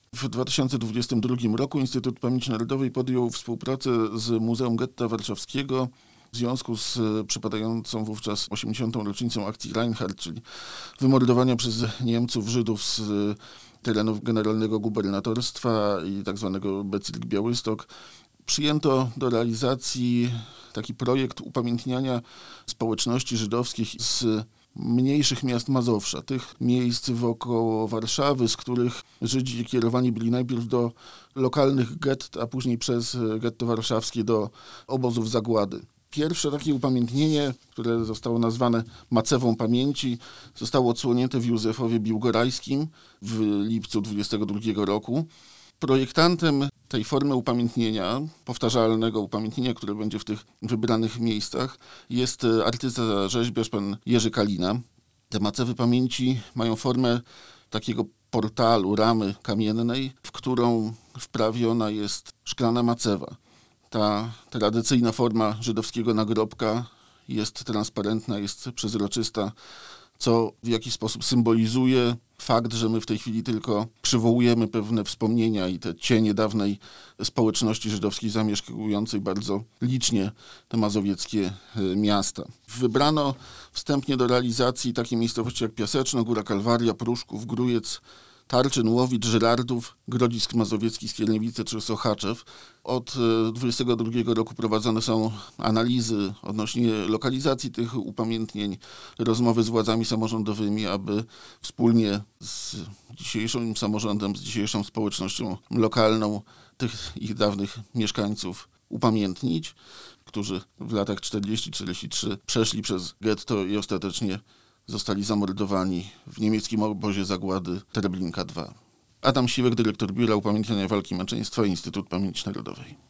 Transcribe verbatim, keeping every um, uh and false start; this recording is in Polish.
W dwa tysiące dwudziestym drugim roku Instytut Pamięci Narodowej podjął współpracę z Muzeum Getta Warszawskiego w związku z przypadającą wówczas osiemdziesiątą rocznicą akcji Reinhardt, czyli wymordowania przez Niemców Żydów z terenów generalnego gubernatorstwa i tak zwanego Becylk Białystok. Przyjęto do realizacji taki projekt upamiętniania społeczności żydowskich z mniejszych miast Mazowsza, tych miejsc wokoło Warszawy, z których Żydzi kierowani byli najpierw do lokalnych gett, a później przez getto warszawskie do obozów zagłady. Pierwsze takie upamiętnienie, które zostało nazwane Macewą Pamięci, zostało odsłonięte w Józefowie Biłgorajskim w lipcu dwudziestego drugiego roku. Projektantem tej formy upamiętnienia, powtarzalnego upamiętnienia, które będzie w tych wybranych miejscach, jest artysta, rzeźbiarz pan Jerzy Kalina. Te macewy pamięci mają formę takiego portalu, ramy kamiennej, w którą wprawiona jest szklana macewa. Ta tradycyjna forma żydowskiego nagrobka jest transparentna, jest przezroczysta, co w jakiś sposób symbolizuje fakt, że my w tej chwili tylko przywołujemy pewne wspomnienia i te cienie dawnej społeczności żydowskiej zamieszkującej bardzo licznie te mazowieckie miasta. Wybrano wstępnie do realizacji takie miejscowości jak Piaseczno, Góra Kalwaria, Pruszków, Grójec, Tarczyn, Łowicz, Żyrardów, Grodzisk Mazowiecki, Skierniewice czy Sochaczew. Od dwudziestego drugiego roku prowadzone są analizy odnośnie lokalizacji tych upamiętnień, rozmowy z władzami samorządowymi, aby wspólnie z dzisiejszym samorządem, z dzisiejszą społecznością lokalną tych ich dawnych mieszkańców upamiętnić, którzy w latach czterdziestym czterdziestym trzecim przeszli przez getto i ostatecznie zostali zamordowani w niemieckim obozie zagłady Treblinka dwa. Adam Siwek, dyrektor Biura Upamiętniania Walki Męczeństwa, Instytut Pamięci Narodowej.